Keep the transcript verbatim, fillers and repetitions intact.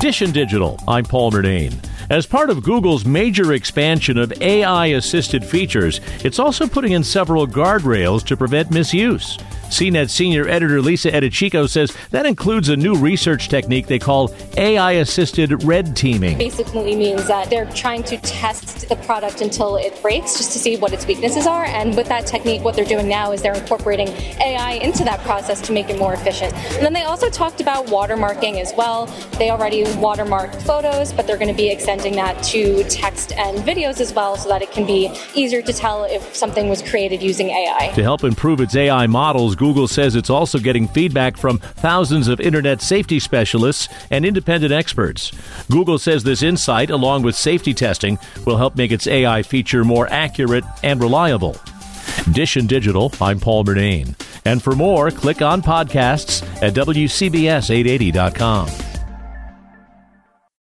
Dish and Digital, I'm Paul Murnane. As part of Google's major expansion of A I-assisted features, it's also putting in several guardrails to prevent misuse. C net senior editor Lisa Edichico says that includes a new research technique they call A I-assisted red teaming. Basically means that they're trying to test the product until it breaks just to see what its weaknesses are. And with that technique, what they're doing now is they're incorporating A I into that process to make it more efficient. And then they also talked about watermarking as well. They already watermark photos, but they're going to be extending that to text and videos as well so that it can be easier to tell if something was created using A I. To help improve its A I models, Google says it's also getting feedback from thousands of internet safety specialists and independent experts. Google says this insight, along with safety testing, will help make its A I feature more accurate and reliable. Dish and Digital, I'm Paul Murnane. And for more, click on podcasts at W C B S eight eighty dot com.